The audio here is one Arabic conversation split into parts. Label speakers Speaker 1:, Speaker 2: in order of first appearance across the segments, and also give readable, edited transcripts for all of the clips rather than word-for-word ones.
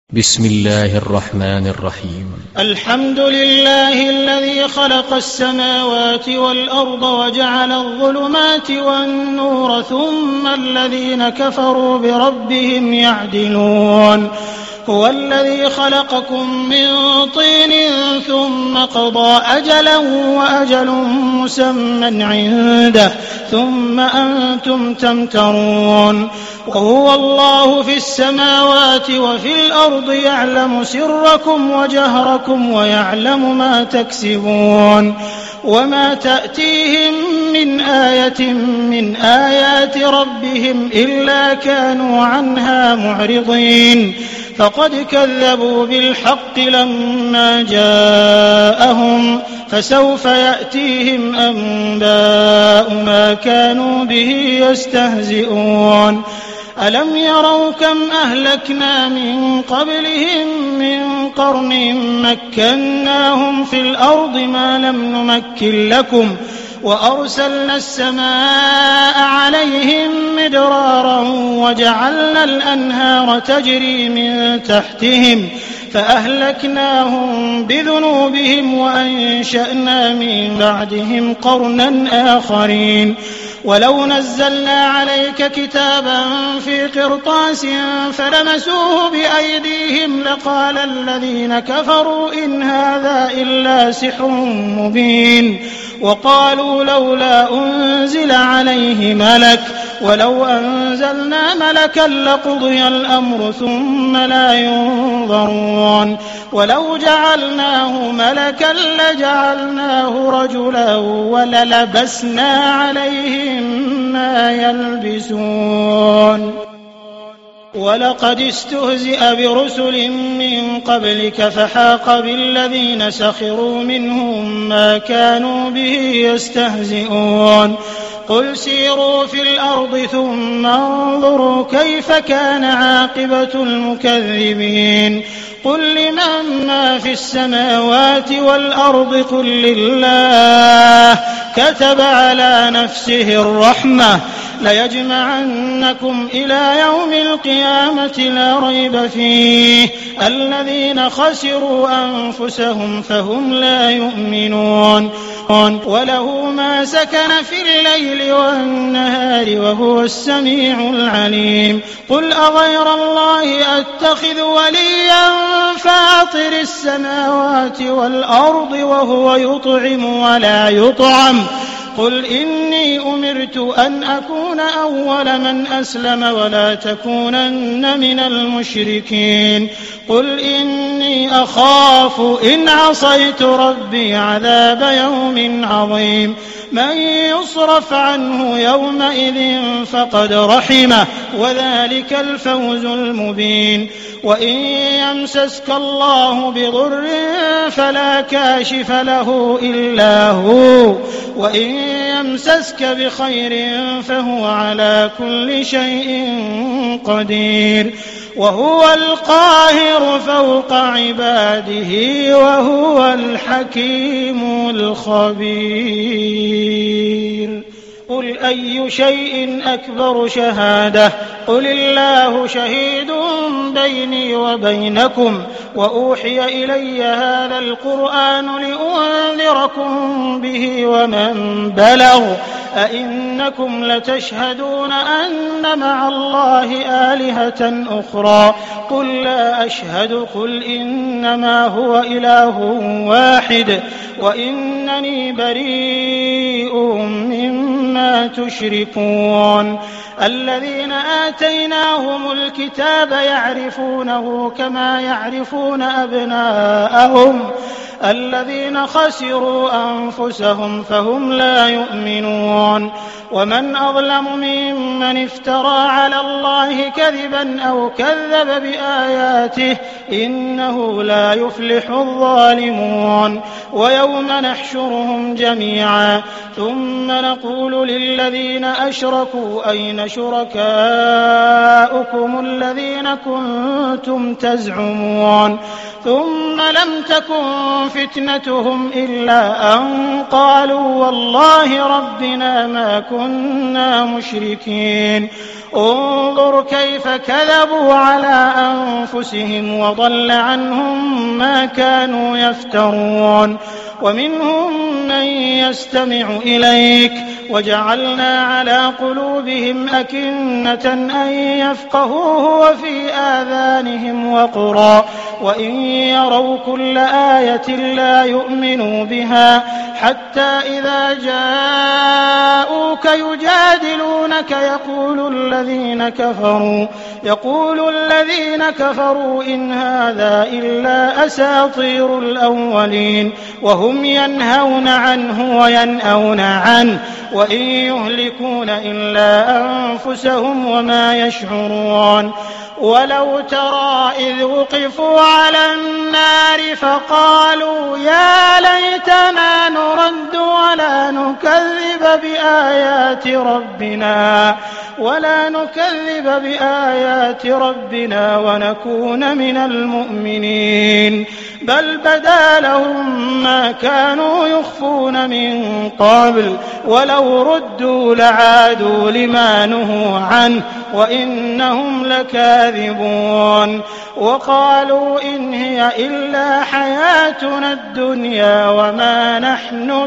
Speaker 1: بسم الله الرحمن الرحيم.
Speaker 2: الحمد لله الذي خلق السماوات والأرض وجعل الظلمات والنور ثم الذين كفروا بربهم يعدلون. هو الذي خلقكم من طين ثم قضى أجلا وأجل مسمى عنده ثم أنتم تمترون. وهو الله في السماوات وفي الأرض يعلم سركم وجهركم ويعلم ما تكسبون. وما تأتيهم من آية من آيات ربهم إلا كانوا عنها معرضين. فقد كذبوا بالحق لما جاءهم فسوف يأتيهم أنباء ما كانوا به يستهزئون. ألم يروا كم أهلكنا من قبلهم من قرن مكناهم في الأرض ما لم نمكن لكم وأرسلنا السماء عليهم مدرارا وجعلنا الأنهار تجري من تحتهم فأهلكناهم بذنوبهم وأنشأنا من بعدهم قرنا آخرين. ولو نزلنا عليك كتابا في قرطاس فلمسوه بأيديهم لقال الذين كفروا إن هذا إلا سحر مبين. وقالوا لولا أنزل عليه ملك ولو أنزلنا ملكا لقضي الأمر ثم لا ينظرون. ولو جعلناه ملكا لجعلناه رجلا وللبسنا عليهم ما يلبسون. ولقد استهزئ برسل من قبلك فحاق بالذين سخروا منهم ما كانوا به يستهزئون. قل سيروا في الأرض ثم انظروا كيف كان عاقبة المكذبين. قل لمن ما في السماوات والأرض قل لله كتب على نفسه الرحمة ليجمعنكم إلى يوم القيامة لا ريب فيه الذين خسروا أنفسهم فهم لا يؤمنون. وله ما سكن في الليل والنهار وهو السميع العليم. قل أغير الله أتخذ وليا فاطر السماوات والأرض وهو يطعم ولا يطعم. قل إني أمرت أن أكون أول من أسلم ولا تكونن من المشركين. قل إني أخاف إن عصيت ربي عذاب يوم عظيم. من يصرف عنه يومئذ فقد رحمه وذلك الفوز المبين. وإن يمسسك الله بضر فلا كاشف له إلا هو وإن يمسسك بخير فهو على كل شيء قدير. وهو القاهر فوق عباده وهو الحكيم الخبير. قل أي شيء أكبر شهادة قل الله شهيد بيني وبينكم وأوحي إلي هذا القرآن لأنذركم به ومن بلغ أئنكم لتشهدون أن مع الله آلهة أخرى قل لا أشهد قل إنما هو إله واحد وإنني بريء مما تشركون. الذين آتيناهم الكتاب يعرفونه كما يعرفون أبناءهم الذين خسروا أنفسهم فهم لا يؤمنون. ومن أظلم ممن افترى على الله كذبا أو كذب بآياته إنه لا يفلح الظالمون. ويوم نحشرهم جميعا ثم نقول للذين أشركوا أين شركاؤكم الذين كنتم تزعمون ثم لم تكن فتنتهم إلا أن قالوا والله ربنا ما كنا مشركين انظر كيف كذبوا على أنفسهم وضل عنهم ما كانوا يفترون ومنهم من يستمع إليك وجعلنا على قلوبهم أكنة أن يفقهوه وفي آذانهم وقرا وإن يروا كل آية لا يؤمنوا بها حتى إذا جاءوك يجادلونك يقول الذين كفروا إن هذا إلا أساطير الأولين وهم ينهون عنه وينأون عنه وإن يهلكون إلا أنفسهم وما يشعرون ولو ترى إذ وقفوا على النار فقالوا يا ليتنا نرد ولا نكذب بآيات ربنا ونكون من المؤمنين بل بدا لهم ما كانوا يخفون من قبل ولو ردوا لعادوا لما نهوا عنه وإنهم لكاذبون وقالوا إن هي إلا حياتنا الدنيا وما نحن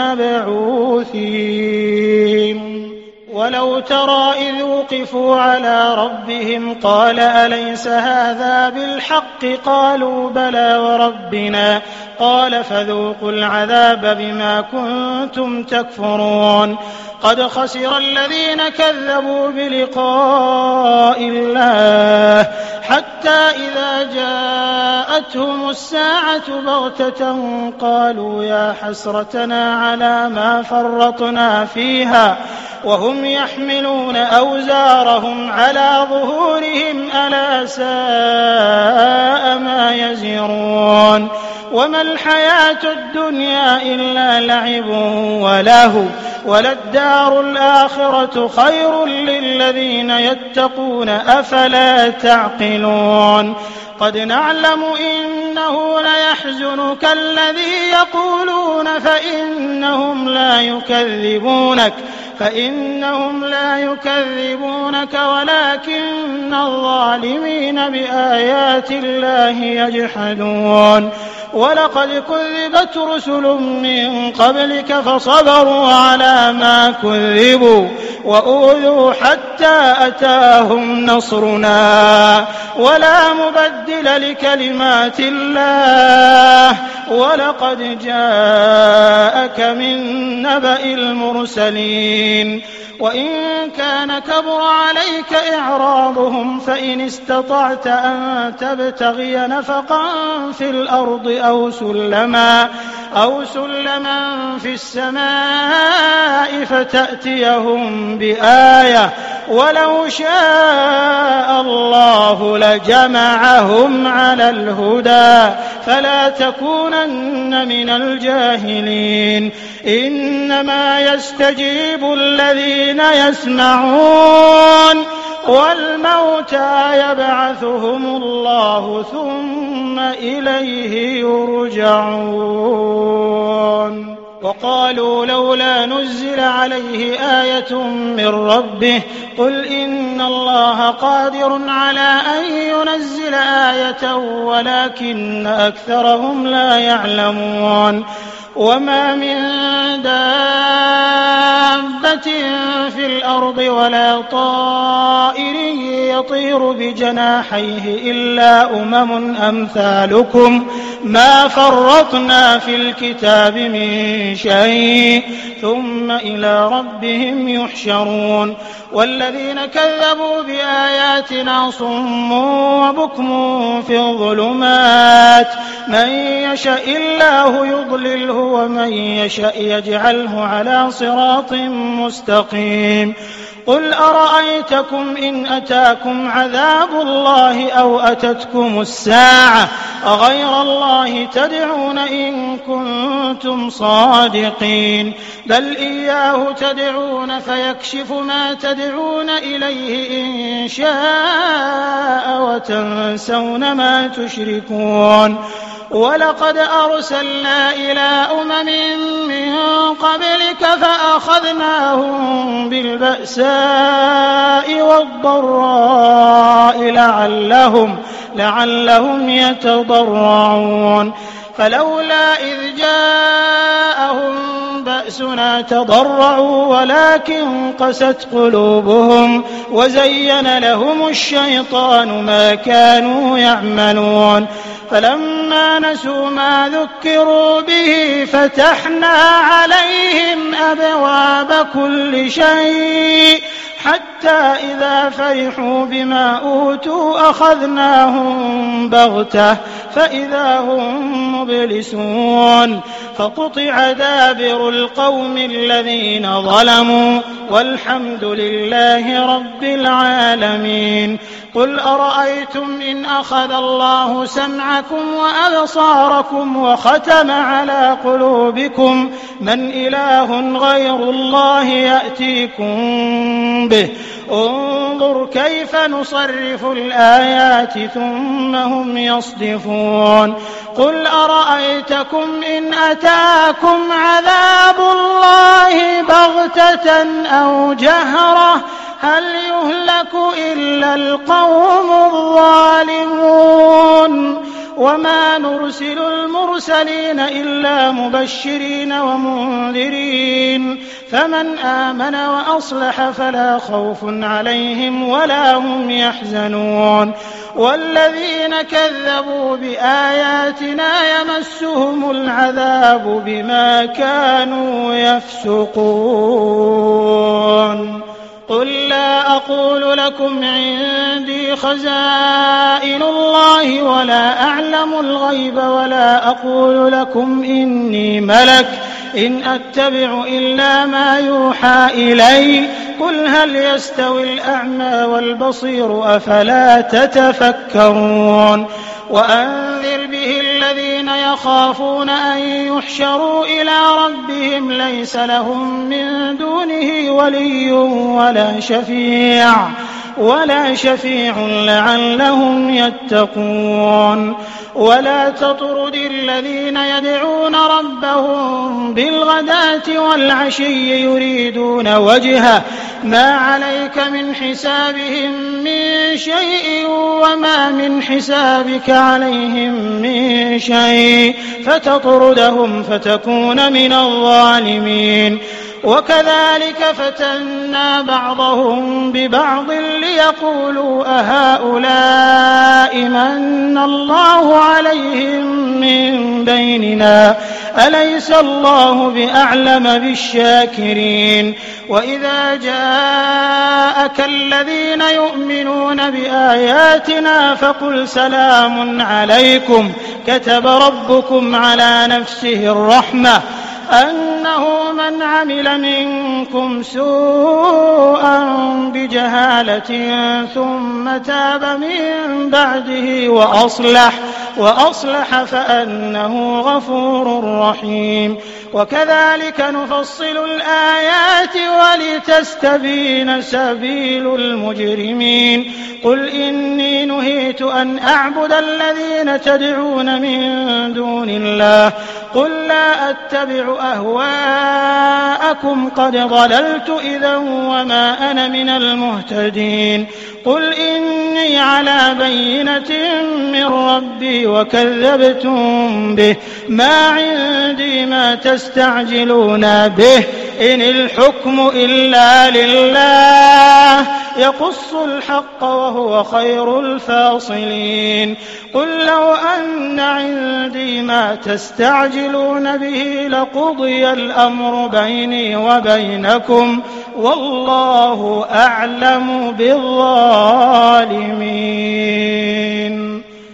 Speaker 2: بمبعوثين ولو ترى إذ وقفوا على ربهم قال أليس هذا بالحق قالوا بلى وربنا قال فذوقوا العذاب بما كنتم تكفرون قد خسر الذين كذبوا بلقاء الله حتى إذا جاءتهم الساعة بغتة قالوا يا حسرتنا على ما فرطنا فيها وهم يحملون أوزارهم على ظهورهم ألا ساء ما يزرون وما الحياة الدنيا إلا لعب ولهو وللدار الآخرة خير للذين يتقون أفلا تعقلون قد نعلم إنه ليحزنك الذي يقولون فإنهم لا يكذبونك ولكن الظالمين بآيات الله يجحدون ولقد كذبت رسل من قبلك فصبروا على ما كذبوا وأوذوا حتى أتاهم نصرنا ولا مبدل لكلمات الله ولقد جاءك من نبأ المرسلين وإن كان كبر عليك إعراضهم فإن استطعت أن تبتغي نفقا في الأرض أو سلما في السماء فتأتيهم بآية ولو شاء الله لجمعهم على الهدى فلا تكونن من الجاهلين إنما يستجيب الذين يسمعون والموتى يبعثهم الله ثم إليه يرجعون وقالوا لولا نزل عليه آية من ربه قل إن الله قادر على أن ينزل آية ولكن أكثرهم لا يعلمون وما من دابة في الأرض ولا طائر يطير بجناحيه إلا أمم أمثالكم ما فرطنا في الكتاب من شيء ثم إلى ربهم يحشرون والذين كذبوا بآياتنا صم وبكم في الظلمات من يشاء الله يضلله ومن يشاء يجعله على صراط مستقيم قل أرأيتكم إن أتاكم عذاب الله أو أتتكم الساعة أغير الله تدعون إن كنتم صادقين بل إياه تدعون فيكشف ما تدعون إليه إن شاء وتنسون ما تشركون ولقد أرسلنا إلى أمم من قبلك فأخذناهم بالبأساء والضراء لعلهم يتضرعون فلولا إذ جاءهم بأسنا تضرعوا ولكن قست قلوبهم وزين لهم الشيطان ما كانوا يعملون فلما نسوا ما ذكروا به فتحنا عليهم أبواب كل شيء حتى إذا فرحوا بما أوتوا أخذناهم بغتة فإذا هم مبلسون فقطع دابر القوم الذين ظلموا والحمد لله رب العالمين قل أرأيتم إن أخذ الله سمعكم وأبصاركم وختم على قلوبكم من إله غير الله يأتيكم به انظر كيف نصرف الآيات ثم هم يصدفون قل أرأيتكم إن أتاكم عذاب الله بغتة أو جهرة هل يهلك إلا القوم الظالمون وما نرسل المرسلين إلا مبشرين ومنذرين فمن آمن وأصلح فلا خوف عليهم ولا هم يحزنون والذين كذبوا بآياتنا يمسهم العذاب بما كانوا يفسقون قل لا أقول لكم عندي خزائن الله ولا أعلم الغيب ولا أقول لكم إني ملك إن أتبع إلا ما يوحى إلي قل هل يستوي الأعمى والبصير أفلا تتفكرون وأنذر به الذين يخافون أن يحشروا إلى ربهم ليس لهم من دونه ولي ولا شفيع لعلهم يتقون ولا تطرد الذين يدعون ربهم بالغداة والعشي يريدون وجهه ما عليك من حسابهم من شيء وما من حسابك عليهم من شيء فتطردهم فتكون من الظالمين وكذلك فتنا بعضهم ببعض ليقولوا أهؤلاء من الله عليهم من بيننا أليس الله بأعلم بالشاكرين وإذا جاءك الذين يؤمنون بآياتنا فقل سلام عليكم كتب ربكم على نفسه الرحمة أنه من عمل منكم سوءا بجهالة ثم تاب من بعده وأصلح فأنه غفور رحيم وكذلك نفصل الآيات ولتستبين سبيل المجرمين قل إني نهيت أن أعبد الذين تدعون من دون الله قل لا أتبع أهواءكم قد ضللت إذا وما أنا من المهتدين قل إني على بينة من ربي وكذبتم به ما عندي ما تستعجلون به إن الحكم إلا لله يقص الحق وهو خير الفاصلين قل لو أن عندي ما تستعجلون به لقضي الأمر بيني وبينكم والله أعلم بالظالمين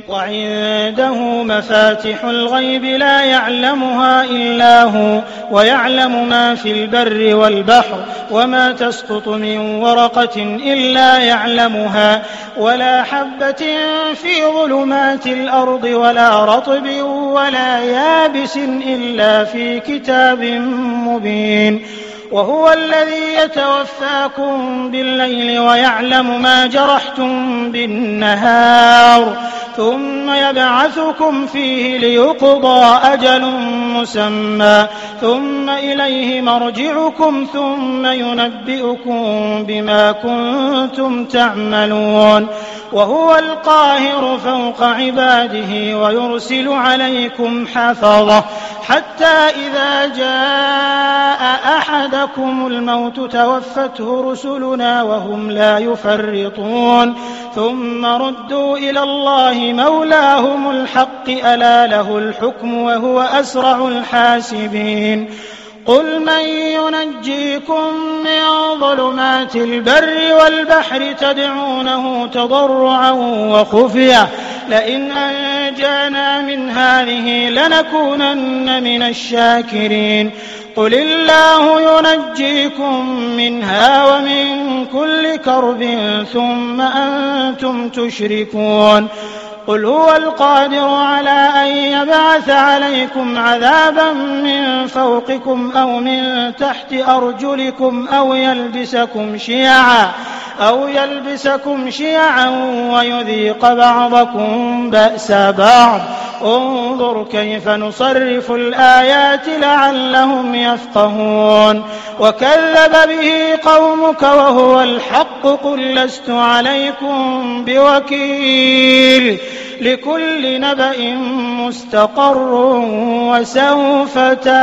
Speaker 2: وعنده مفاتح الغيب لا يعلمها إلا هو ويعلم ما في البر والبحر وما تسقط من ورقة إلا يعلمها ولا حبة في ظلمات الأرض ولا رطب ولا يابس إلا في كتاب مبين وهو الذي يتوفاكم بالليل ويعلم ما جرحتم بالنهار ثم يبعثكم فيه ليقضى أجل مسمى ثم إليه مرجعكم ثم ينبئكم بما كنتم تعملون وهو القاهر فوق عباده ويرسل عليكم حفظة حتى إذا جاء أحدكم الموت توفته رسلنا وهم لا يفرطون ثم ردوا إلى الله مولاهم الحق ألا له الحكم وهو أسرع الحاسبين قل من ينجيكم من ظلمات البر والبحر تدعونه تضرعا وخفيا لئن أنجانا من هذه لنكونن من الشاكرين قل الله ينجيكم منها ومن كل كرب ثم أنتم تشركون قل هو القادر على أن يبعث عليكم عذابا من فوقكم أو من تحت أرجلكم أو يلبسكم شيعا ويذيق بعضكم بأس بعض انظر كيف نصرف الآيات لعلهم يفقهون وكذب به قومك وهو الحق قل لست عليكم بوكيل لكل نبأ مستقر وسوف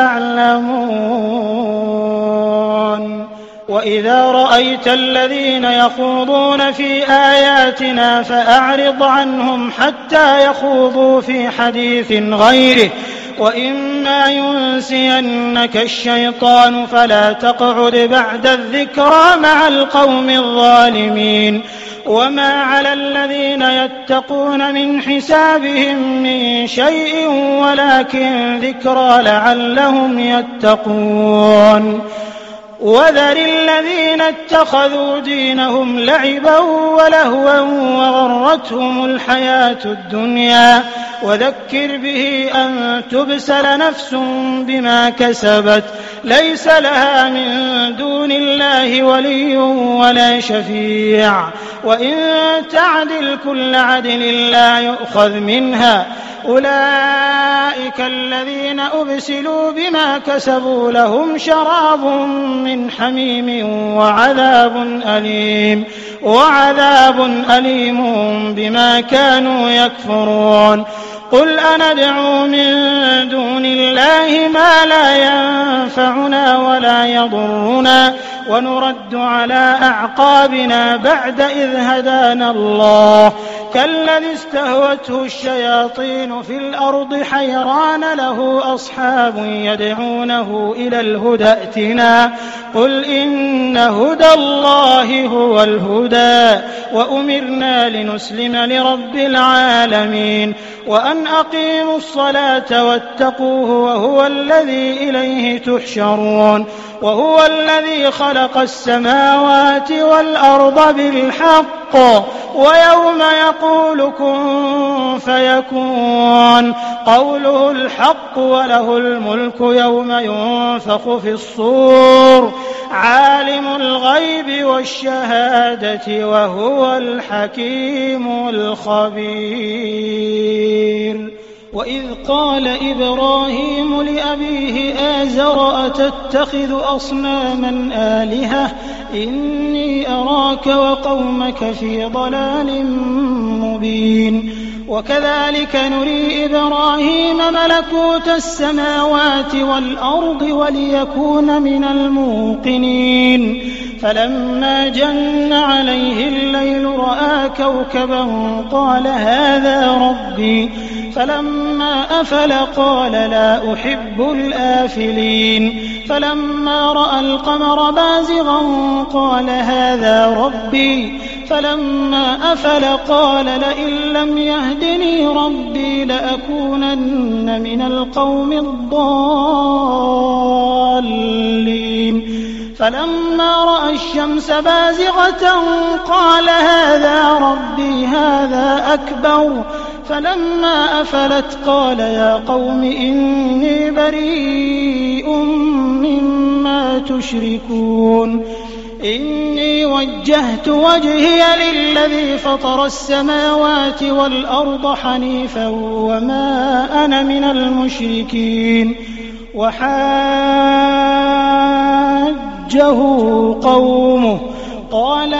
Speaker 2: تعلمون وإذا رأيت الذين يخوضون في آياتنا فأعرض عنهم حتى يخوضوا في حديث غيره وإما ينسينك الشيطان فلا تقعد بعد الذكرى مع القوم الظالمين وما على الذين يتقون من حسابهم من شيء ولكن ذكرى لعلهم يتقون وذر الذين اتخذوا دينهم لعبا ولهوا وغرتهم الحياة الدنيا وذكر به أن تبسل نفس بما كسبت ليس لها من دون الله ولي ولا شفيع وإن تعدل كل عدل لا يؤخذ منها أولئك الذين أبسلوا بما كسبوا لهم شراب من حميم وعذاب أليم بما كانوا يكفرون قل أندعو من دون الله ما لا ينفعنا ولا يضرنا ونرد على أعقابنا بعد إذ هدانا الله كالذي استهوته الشياطين في الأرض حيران له أصحاب يدعونه إلى الهدى ائتنا قل إن هدى الله هو الهدى وأمرنا لنسلم لرب العالمين وأن أقيموا الصلاة واتقوه وهو الذي إليه تحشرون وهو الذي خلق السماوات والأرض بالحق ويوم يقول كن فيكون قوله الحق وله الملك يوم ينفخ في الصور عالم الغيب والشهادة وهو الحكيم الخبير وإذ قال إبراهيم لأبيه آزر أتتخذ أصناما آلهة إني أراك وقومك في ضلال مبين وكذلك نري إبراهيم ملكوت السماوات والأرض وليكون من الموقنين فلما جن عليه الليل رأى كوكبا قال هذا ربي فلما أفل قال لا أحب الآفلين فلما رأى القمر بازغا قال هذا ربي فلما أفل قال لئن لم يهدني ربي لأكونن من القوم الضالين فلما رأى الشمس بازغة قال هذا ربي هذا أكبر فلما أفلت قال يا قوم إني بريء مما تشركون إني وجهت وجهي للذي فطر السماوات والأرض حنيفا وما أنا من المشركين وحاجه قومه قال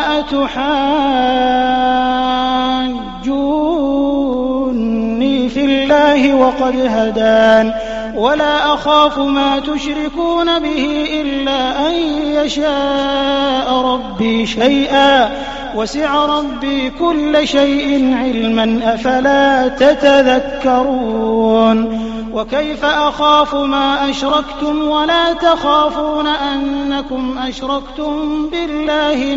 Speaker 2: أتحاجوني في الله وقد هدان ولا أخاف ما تشركون به إلا أن يشاء ربي شيئا وسع ربي كل شيء علما أفلا تتذكرون وكيف أخاف ما أشركتم ولا تخافون أنكم أشركتم بالله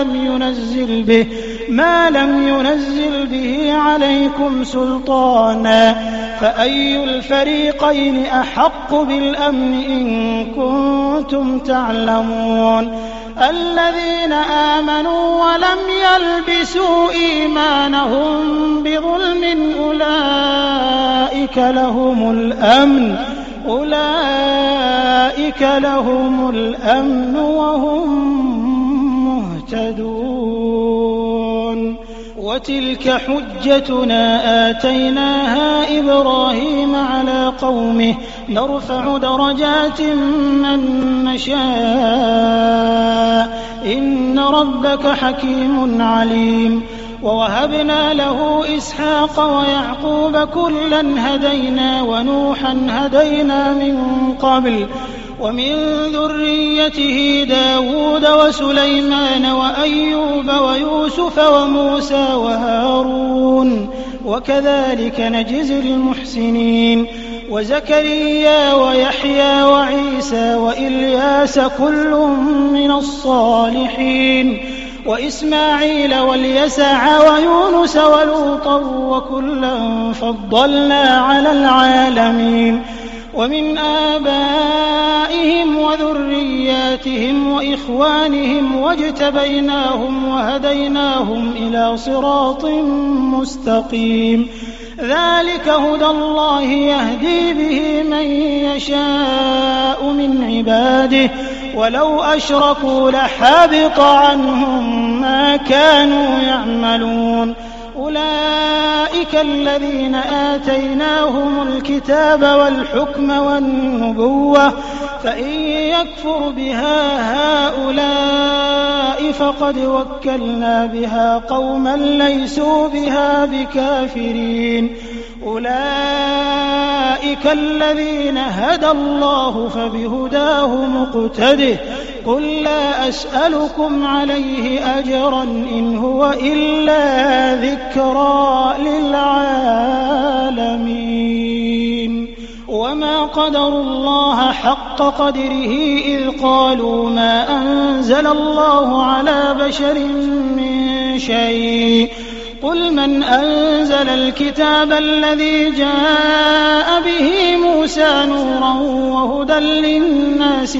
Speaker 2: ما لم ينزل به عليكم سلطانا فأي الفريقين أحق بالأمن إن كنتم تعلمون الذين آمنوا ولم يلبسوا إيمانهم بظلم أولئك لهم الأمن وهم مهتدون وتلك حجتنا آتيناها إبراهيم على قومه نرفع درجات من نشاء إن ربك حكيم عليم ووهبنا له إسحاق ويعقوب كلا هدينا ونوحا هدينا من قبل ومن ذريته داود وسليمان وأيوب ويوسف وموسى وهارون وكذلك نجزي المحسنين وزكريا ويحيى وعيسى وإلياس كل من الصالحين وإسماعيل واليسع ويونس ولوطا وكلا فضلنا على العالمين ومن آبائهم وذرياتهم وإخوانهم واجتبيناهم وهديناهم إلى صراط مستقيم ذلك هدى الله يهدي به من يشاء من عباده ولو أشركوا لحبط عنهم ما كانوا يعملون أولئك الذين آتيناهم الكتاب والحكم والنبوة فإن يكفر بها هؤلاء فقد وكلنا بها قوما ليسوا بها بكافرين أولئك الذين هدى الله فبهداه مقتده قل لا أسألكم عليه أجرا إن هو إلا ذكرى للعالمين وما قدروا الله حق قدره إذ قالوا ما أنزل الله على بشر من شيء قل من أنزل الكتاب الذي جاء به موسى نورا وهدى للناس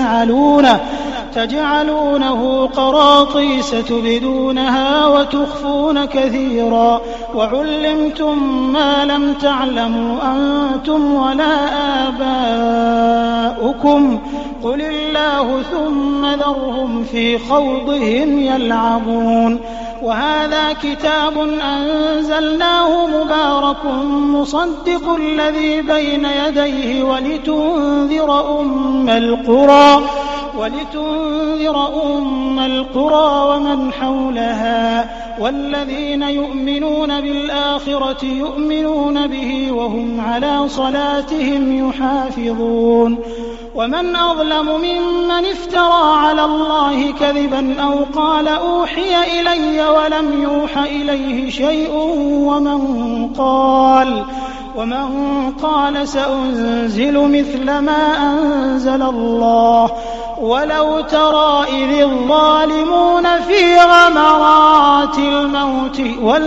Speaker 2: تجعلونه قراطيس تبدونها وتخفون كثيرا وعلمتم ما لم تعلموا أنتم ولا آباؤكم قل الله ثم ذرهم في خوضهم يلعبون وهذا كتاب أنزلناه مبارك مصدق الذي بين يديه ولتنذر أم القرى ومن حولها والذين يؤمنون بالآخرة يؤمنون به وهم على صلاتهم يحافظون ومن أظلم ممن افترى على الله كذبا أو قال أوحي إلي ولم يوح إليه شيء ومن قال سأنزل مثل ما أنزل الله ولو ترى إذ الظالمون في غمرات الموت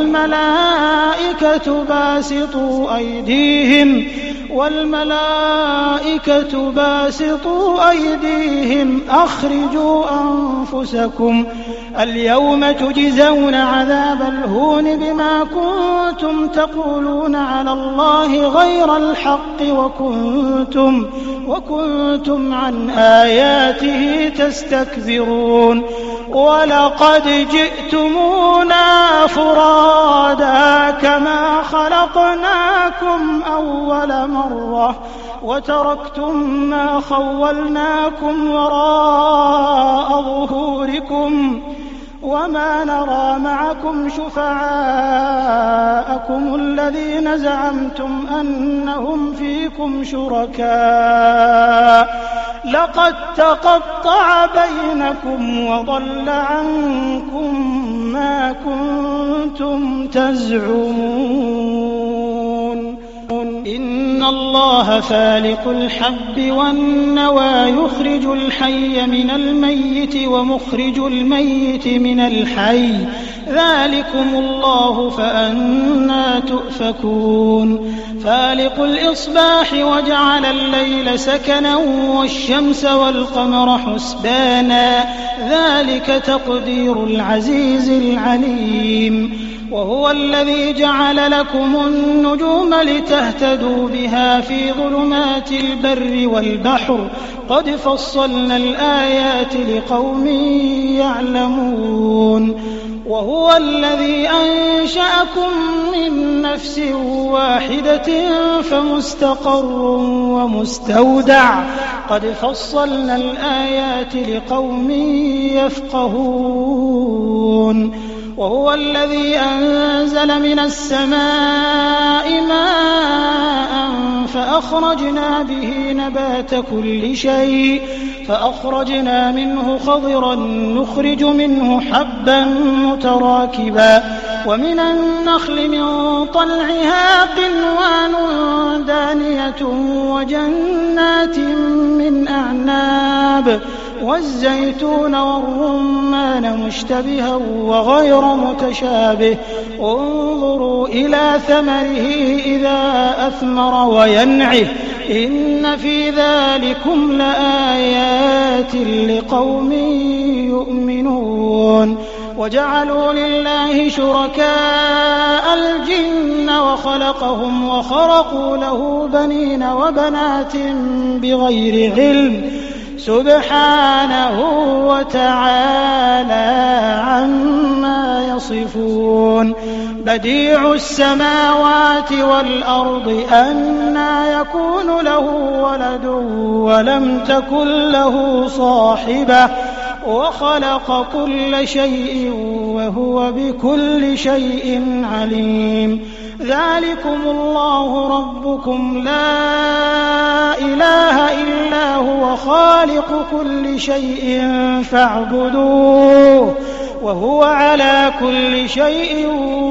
Speaker 2: والملائكة باسطوا أيديهم أخرجوا أنفسكم اليوم تجزون عذاب الهون بما كنتم تقولون على الله غير الحق وكنتم عن آياته تستكبرون ولقد جئتمونا فرادا كما خلقناكم أول مرة وتركتم ما خولناكم وراء ظهوركم وما نرى معكم شفعاءكم الذين زعمتم أنهم فيكم شركاء لقد تقطع بينكم وضل عنكم ما كنتم تزعمون إن الله فالق الحب والنوى يخرج الحي من الميت ومخرج الميت من الحي ذلكم الله فأنى تؤفكون فالق الإصباح وجعل الليل سكنا والشمس والقمر حسبانا ذلك تقدير العزيز العليم وهو الذي جعل لكم النجوم لتهتدوا بها في ظلمات البر والبحر قد فصلنا الآيات لقوم يعلمون وهو الذي أنشأكم من نفس واحدة فمستقر ومستودع قد فصلنا الآيات لقوم يفقهون وهو الذي أنزل من السماء ماء فأخرجنا به نبات كل شيء فأخرجنا منه خضرا نخرج منه حبا متراكبا ومن النخل من طلعها قنوان دانية وجنات من أعناب والزيتون والرمان مشتبها وغير متشابه انظروا إلى ثمره إذا أثمر وينعه إن في ذلكم لآيات لقوم يؤمنون وجعلوا لله شركاء الجن وخلقهم وخرقوا له بنين وبنات بغير علم سبحانه وتعالى عما يصفون بديع السماوات والأرض أنى يكون له ولد ولم تكن له صاحبة وخلق كل شيء وهو بكل شيء عليم ذلكم الله ربكم لا إله إلا هو خالق كل شيء فاعبدوه وهو على كل شيء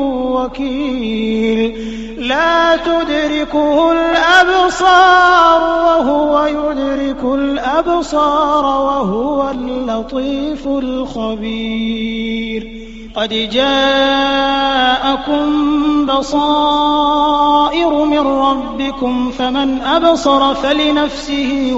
Speaker 2: وكيل لا تدركه الأبصار وهو يدرك الأبصار وهو اللطيف الخبير قد جاءكم بصائر من ربكم فمن أبصر فلنفسه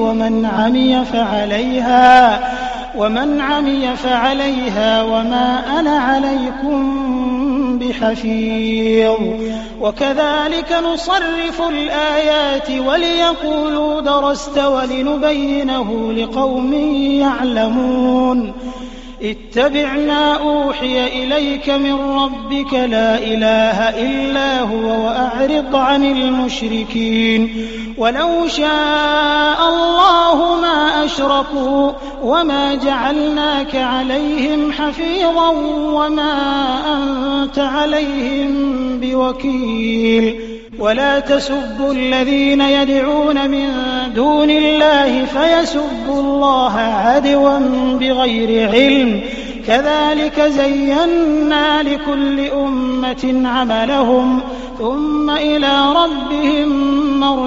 Speaker 2: ومن عمي فعليها وما أنا عليكم بحفيظ وكذلك نصرف الآيات وليقولوا درست ولنبينه لقوم يعلمون اتبع ما أوحي إليك من ربك لا إله إلا هو وأعرض عن المشركين ولو شاء الله ما أشركوا وما جعلناك عليهم حفيظا وما أنت عليهم بوكيل ولا تسبوا الذين يدعون من دون الله فيسبوا الله عدوا بغير علم كذلك زينا لكل أمة عملهم ثم إلى ربهم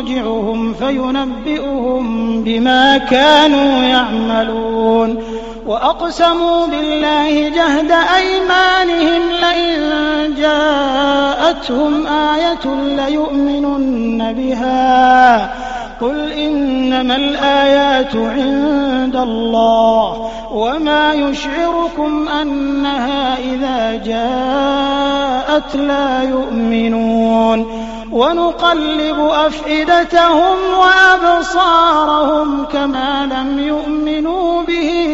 Speaker 2: مرجعهم فينبئهم بما كانوا يعملون وأقسموا بالله جهد أيمانهم لئن جاءتهم آية ليؤمنن بها قل إنما الآيات عند الله وما يشعركم أنها إذا جاءت لا يؤمنون ونقلب أفئدتهم وأبصارهم كما لم يؤمنوا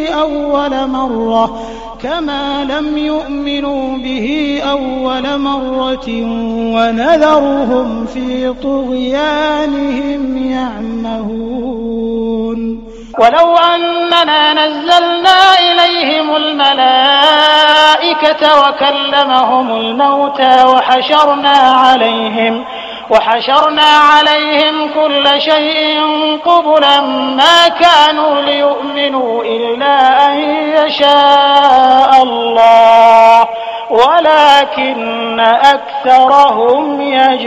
Speaker 2: به أول مرة ونذرهم في طغيانهم يعمهون ولو أننا نزلنا إليهم الملائكة وكلمهم الموتى وحشرنا عليهم كل شيء قبلا ما كانوا ليؤمنوا إلا أن يشاء الله ولكن أكثرهم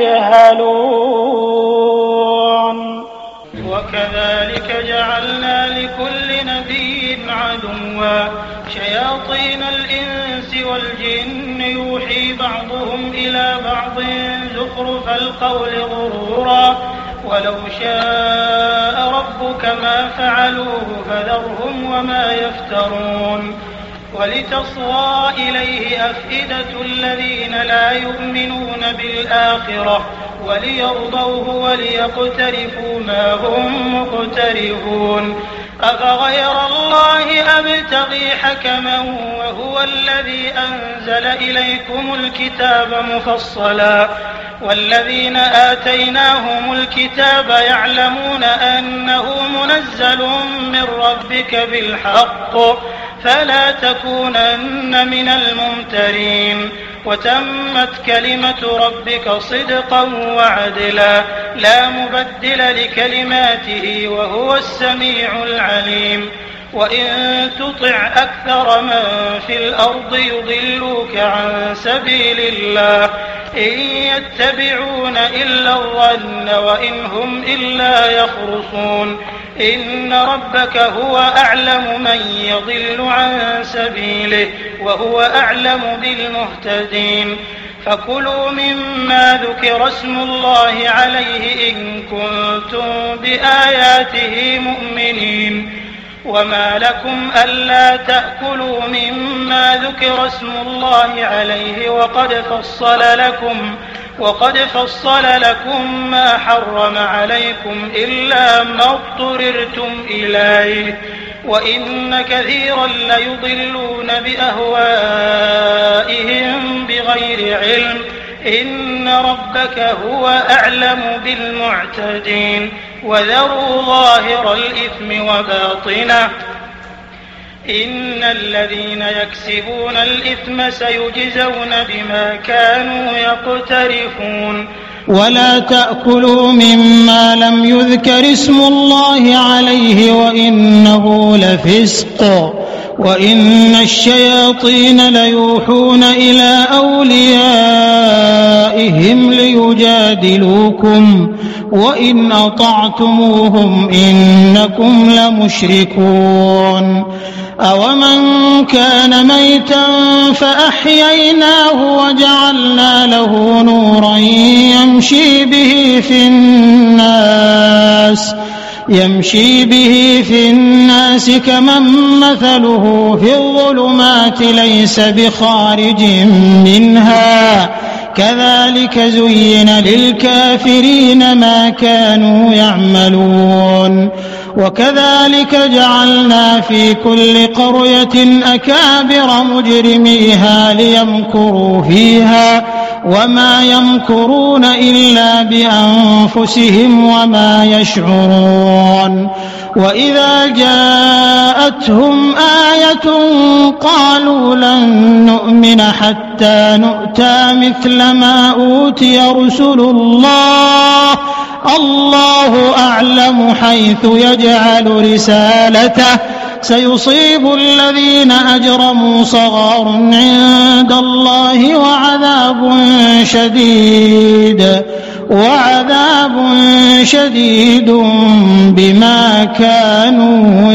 Speaker 2: يجهلون وكذلك جعلنا لكل نبي عدوا شياطين الإنس والجن يوحي بعضهم إلى بعض زخرف القول غرورا ولو شاء ربك ما فعلوه فذرهم وما يفترون ولتصغى إليه أفئدة الذين لا يؤمنون بالآخرة وليرضوه وليقترفوا ما هم مقترفون أفغير الله أبتغي حكما وهو الذي أنزل إليكم الكتاب مفصلا والذين آتيناهم الكتاب يعلمون أنه منزل من ربك بالحق فلا تكونن من الممترين وتمت كلمة ربك صدقا وعدلا لا مبدل لكلماته وهو السميع العليم وإن تطع أكثر من في الأرض يضلوك عن سبيل الله إن يتبعون إلا الظن وإن هم إلا يخرصون إن ربك هو أعلم من يضل عن سبيله وهو أعلم بالمهتدين فكلوا مما ذكر اسم الله عليه إن كنتم بآياته مؤمنين وما لكم ألا تأكلوا مما ذكر اسم الله عليه وقد فصل لكم ما حرم عليكم إلا ما اضطررتم إليه وإن كثيرا ليضلون بأهوائهم بغير علم إن ربك هو أعلم بالمعتدين وذروا ظاهر الإثم وباطنه إن الذين يكسبون الإثم سيجزون بما كانوا يقترفون ولا تأكلوا مما لم يذكر اسم الله عليه وإنه لفسق وإن الشياطين ليوحون إلى أوليائهم ليجادلوكم وإن أطعتموهم إنكم لمشركون أومن كان ميتا فأحييناه وجعلنا له نورا يمشي به في الناس كمن مثله في الظلمات ليس بخارج منها كذلك زين للكافرين ما كانوا يعملون وكذلك جعلنا في كل قرية أكابر مجرميها ليمكروا فيها وما يمكرون إلا بأنفسهم وما يشعرون وإذا جاءتهم آية قالوا لن نؤمن حتى نؤتى مثل ما أوتي رسل الله أعلم حيث يجعل رسالته سيصيب الذين أجرموا صغار عند الله وعذاب شديد بما كانوا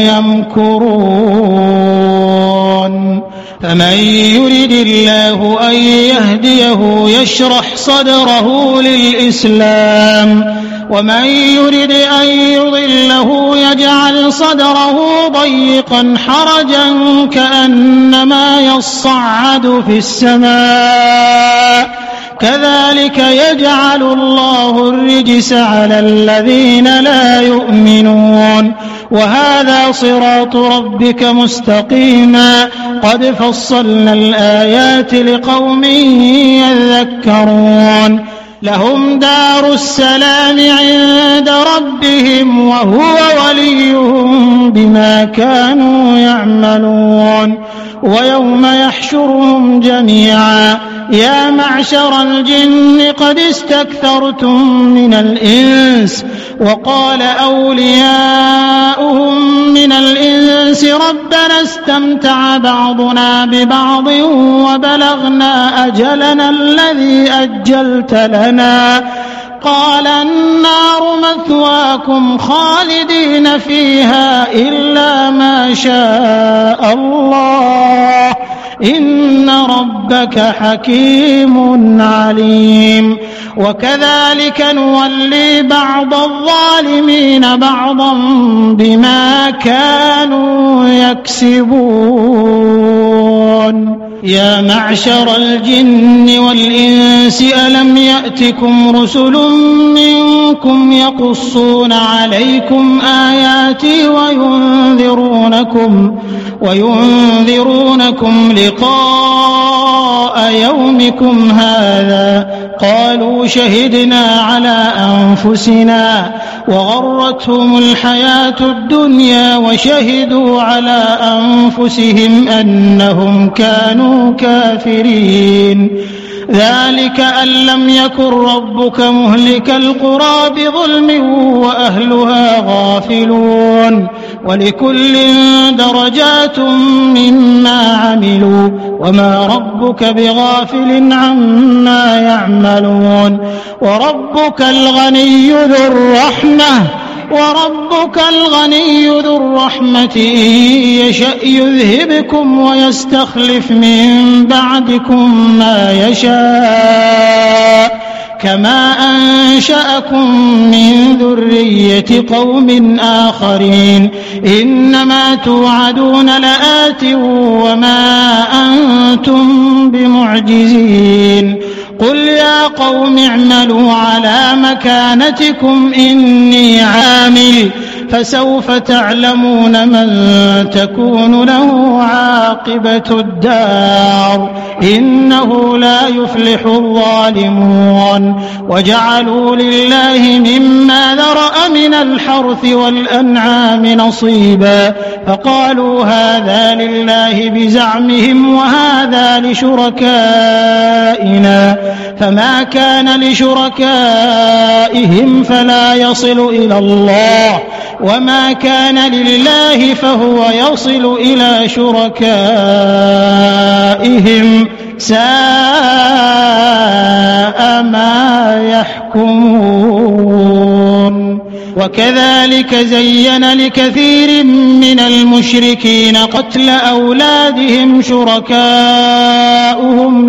Speaker 2: يمكرون فمن يرد الله أن يهديه يشرح صدره للإسلام ومن يرد أن يضله يجعل صدره ضيقا حرجا كأنما يصعد في السماء كذلك يجعل الله الرجس على الذين لا يؤمنون وهذا صراط ربك مستقيما قد فصلنا الآيات لقوم يذكرون لهم دار السلام عند ربهم وهو وليهم بما كانوا يعملون ويوم يحشرهم جميعا يا معشر الجن قد استكثرتم من الإنس وقال أولياؤهم من الإنس ربنا استمتع بعضنا ببعض وبلغنا أجلنا الذي أجلت لنا قال النار مثواكم خالدين فيها إلا ما شاء الله إن ربك حكيم عليم وكذلك نولي بعض الظالمين بعضا بما كانوا يكسبون يا معشر الجن والإنس ألم يأتكم رسل منكم يقصون عليكم آياتي وينذرونكم لقاء يومكم هذا قالوا شهدنا على أنفسنا وغرتهم الحياة الدنيا وشهدوا على أنفسهم أنهم كانوا كافرين ذلك أن لم يكن ربك مهلك القرى بظلم وأهلها غافلون ولكل درجات مما عملوا وما ربك بغافل عما يعملون وربك الغني ذو الرحمة إن يشأ يذهبكم ويستخلف من بعدكم ما يشاء كما أنشأكم من ذرية قوم آخرين إنما توعدون لآت وما أنتم بمعجزين قل يا قوم اعملوا على مكانتكم إني عامل فسوف تعلمون من تكون له عاقبة الدار إنه لا يفلح الظالمون وجعلوا لله مما ذرأ من الحرث والأنعام نصيبا فقالوا هذا لله بزعمهم وهذا لشركائنا فما كان لشركائهم فلا يصل إلى الله وما كان لله فهو يصل إلى شركائهم ساء ما يحكمون وكذلك زين لكثير من المشركين قتل أولادهم شركاؤهم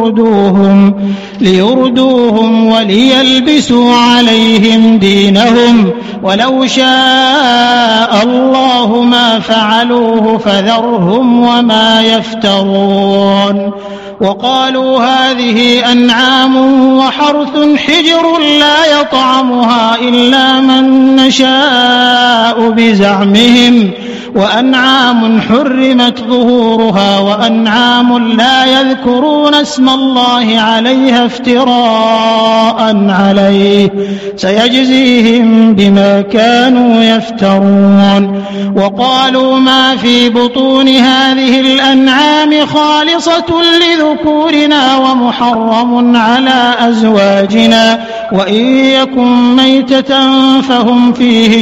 Speaker 2: ليردوهم وليلبسوا عليهم دينهم ولو شاء الله ما فعلوه فذرهم وما يفترون وقالوا هذه أنعام وحرث حجر لا يطعمها إلا من نشاء بزعمهم وأنعام حرمت ظهورها وأنعام لا يذكرون اسم الله عليها افتراء عليه سيجزيهم بما كانوا يفترون وقالوا ما في بطون هذه الأنعام خالصة لذكورنا ومحرم على أزواجنا وإن يكن ميتة فهم فيه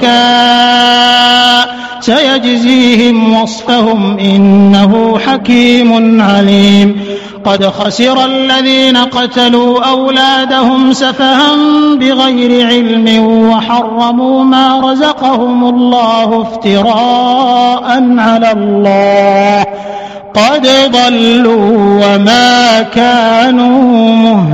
Speaker 2: شركاء سيجزيهم وصفهم إنه حكيم عليم قد خسر الذين قتلوا أولادهم سفها بغير علم وحرموا ما رزقهم الله افتراء على الله قد ضلوا وما كانوا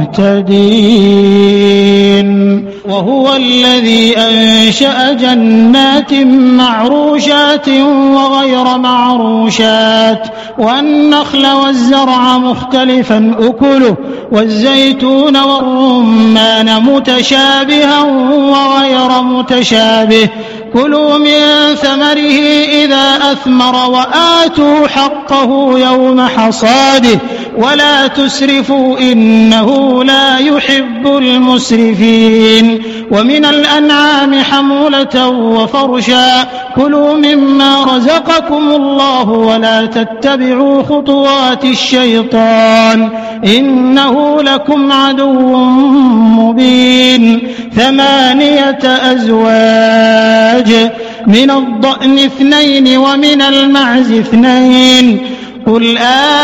Speaker 2: مهتدين وهو الذي أنشأ جنات معروشات وغير معروشات والنخل والزرع مختلفا أكله والزيتون والرمان متشابها وغير متشابه كلوا من ثمره إذا أثمر وآتوا حقه يوم حصاده ولا تسرفوا إنه لا يحب المسرفين ومن الأنعام حمولة وفرشا كلوا مما رزقكم الله ولا تتبعوا خطوات الشيطان إنه لكم عدو مبين 8 أزواج من الضأن 2 ومن المعز 2 قل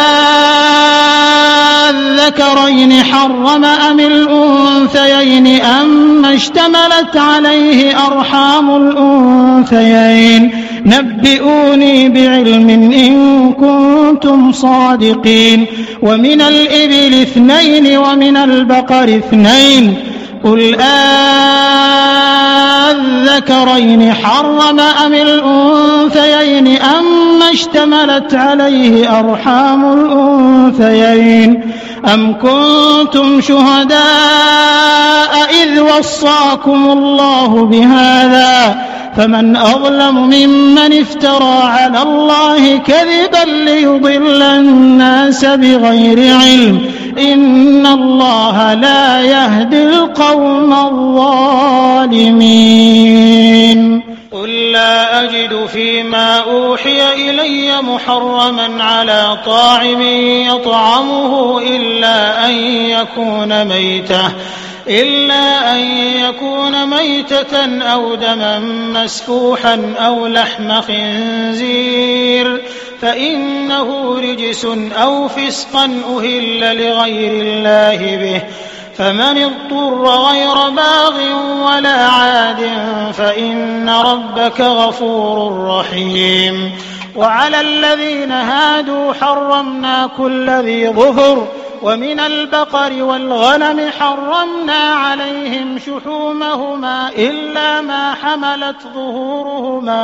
Speaker 2: الذكرين حرم أم الأنثيين أما اشتملت عليه أرحام الأنثيين نبئوني بعلم إن كنتم صادقين ومن الإبل 2 ومن البقر 2 قل الذكرين حرم أم الأنثيين أما اشتملت عليه أرحام الأنثيين أم كنتم شهداء إذ وصاكم الله بهذا فمن أظلم ممن افترى على الله كذبا ليضل الناس بغير علم إن الله لا يهدي القوم الظالمين قل لا أجد فيما أوحي إلي محرما على طاعم يطعمه إلا أن يكون ميتة أو دما مسفوحا أو لحم خنزير فإنه رجس أو فسقا أهل لغير الله به فمن اضطر غير باغ ولا عاد فإن ربك غفور رحيم وعلى الذين هادوا حرمنا كل ذي ظفر ومن البقر والغنم حرمنا عليهم شحومهما إلا ما حملت ظهورهما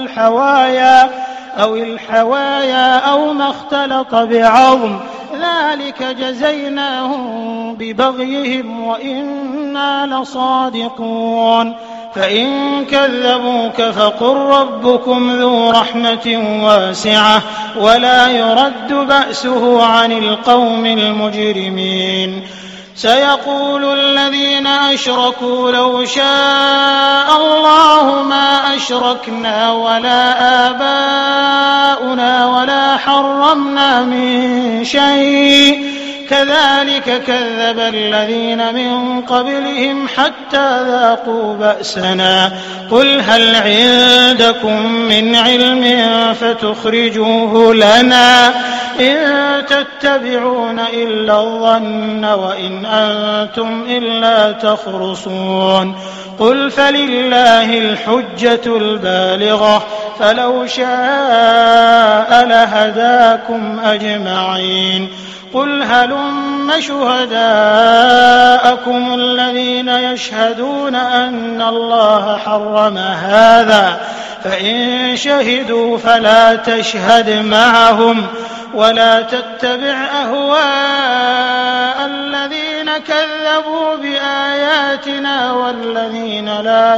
Speaker 2: أو الحوايا أو ما اختلط بعظم ذلك جزيناهم ببغيهم وإنا لصادقون فإن كذبوك فقل ربكم ذو رحمة واسعة ولا يرد بأسه عن القوم المجرمين سيقول الذين أشركوا لو شاء الله ما أشركنا ولا آباؤنا ولا حرمنا من شيء كذلك كذب الذين من قبلهم حتى ذاقوا بأسنا قل هل عندكم من علم فتخرجوه لنا إن تتبعون إلا الظن وإن أنتم إلا تخرصون قل فلله الحجة البالغة فلو شاء لهداكم أجمعين قل هلم شهداءكم الذين يشهدون أن الله حرم هذا فإن شهدوا فلا تشهد معهم ولا تتبع أهواء الذين كذبوا بآياتنا والذين لا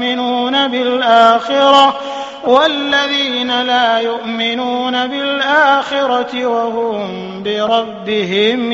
Speaker 2: يؤمنون بالآخرة وهم بربهم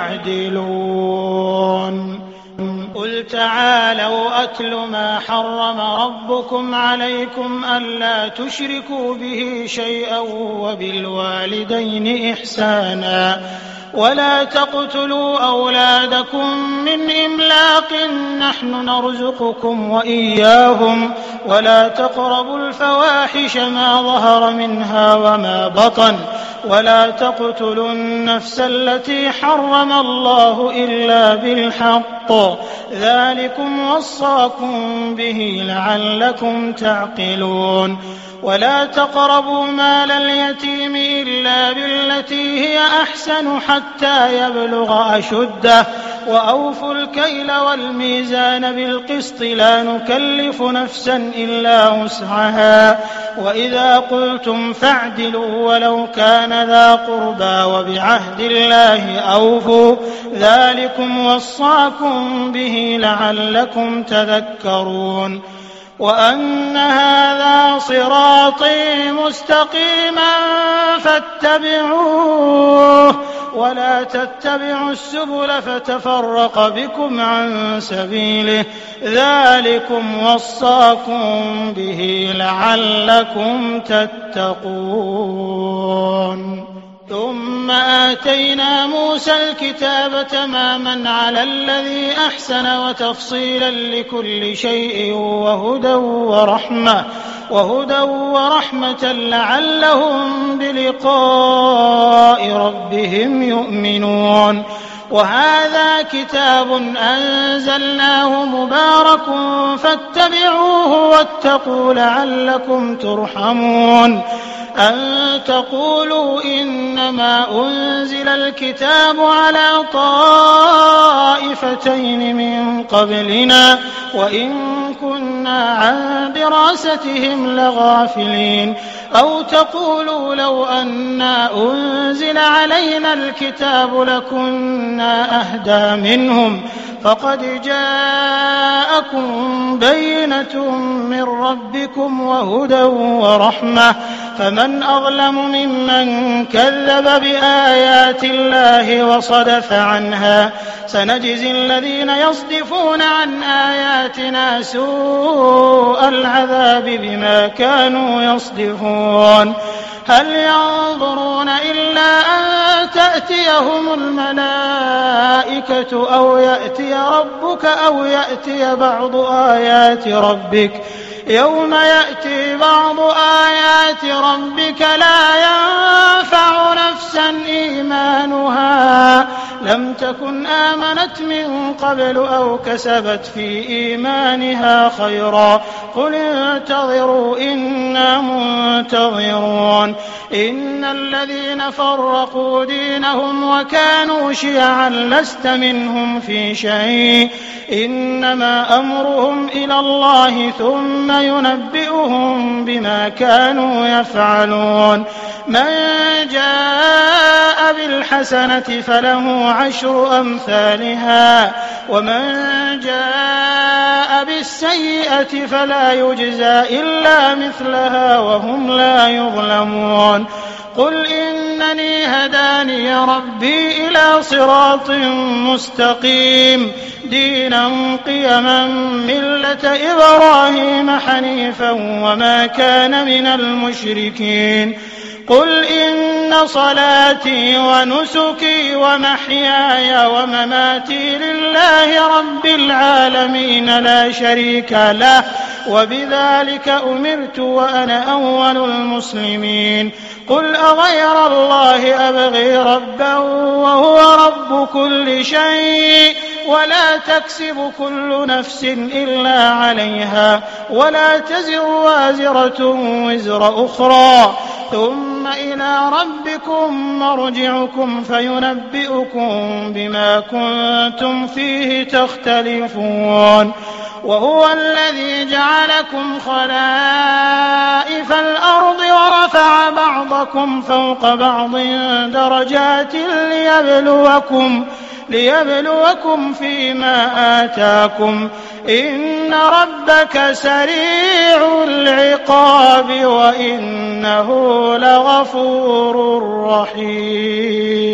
Speaker 2: يعدلون قل تعالوا أتل ما حرم ربكم عليكم ألا تشركوا به شيئا وبالوالدين إحسانا ولا تقتلوا أولادكم من إملاق نحن نرزقكم وإياهم ولا تقربوا الفواحش ما ظهر منها وما بطن ولا تقتلوا النفس التي حرم الله إلا بالحق ذلكم وصاكم به لعلكم تعقلون ولا تقربوا مال اليتيم إلا بالتي هي أحسن حتى يبلغ أشده وأوفوا الكيل والميزان بالقسط لا نكلف نفسا إلا وسعها وإذا قلتم فاعدلوا ولو كان ذا قربى وبعهد الله أوفوا ذلكم وصاكم به لعلكم تذكرون وأن هذا صراطي مستقيما فاتبعوه ولا تتبعوا السبل فتفرق بكم عن سبيله ذلكم وصاكم به لعلكم تتقون ثم آتينا موسى الكتاب تماما على الذي أحسن وتفصيلا لكل شيء وهدى ورحمة لعلهم بلقاء ربهم يؤمنون وهذا كتاب أنزلناه مبارك فاتبعوه واتقوا لعلكم ترحمون أن تقولوا إنما أنزل الكتاب على طائفتين من قبلنا وإن كنا عن دراستهم لغافلين أو تقولوا لو أنا أنزل علينا الكتاب لكنا أهدى منهم فقد جاءكم بينة من ربكم وهدى ورحمة فمن أظلم ممن كذب بآيات الله وصدف عنها سنجزي الذين يصدفون عن آياتنا سوء العذاب بما كانوا يصدفون هل ينظرون إلا أن تأتيهم الملائكة أو يأتي ربك أو يأتي بعض آيات ربك يوم يأتي بعض آيات ربك لا ينفع نفسا إيمانها لم تكن آمنت من قبل أو كسبت في إيمانها خيرا قل انتظروا إنا منتظرون إن الذين فرقوا دينهم وكانوا شيعا لست منهم في شيء إنما أمرهم إلى الله ثم ينبئهم بما كانوا يفعلون من جاء بالحسنة فله عشر أمثالها ومن جاء بالسيئة فلا يجزى إلا مثلها وهم لا يظلمون قل إنني هداني ربي إلى صراط مستقيم دينا قيما ملة إبراهيم حنيفا وما كان من المشركين قل إن صلاتي ونسكي ومحياي ومماتي لله رب العالمين لا شريك له وبذلك أمرت وأنا أول المسلمين قل أغير الله أبغي ربا وهو رب كل شيء ولا تكسب كل نفس إلا عليها ولا تزر وازرة وزر أخرى ثم إلى ربكم مرجعكم فينبئكم بما كنتم فيه تختلفون وهو الذي جعلكم خلائف الأرض ورفع بعضكم فوق بعض درجات ليبلوكم فيما آتاكم إن ربك سريع العقاب وإنه لغفور رحيم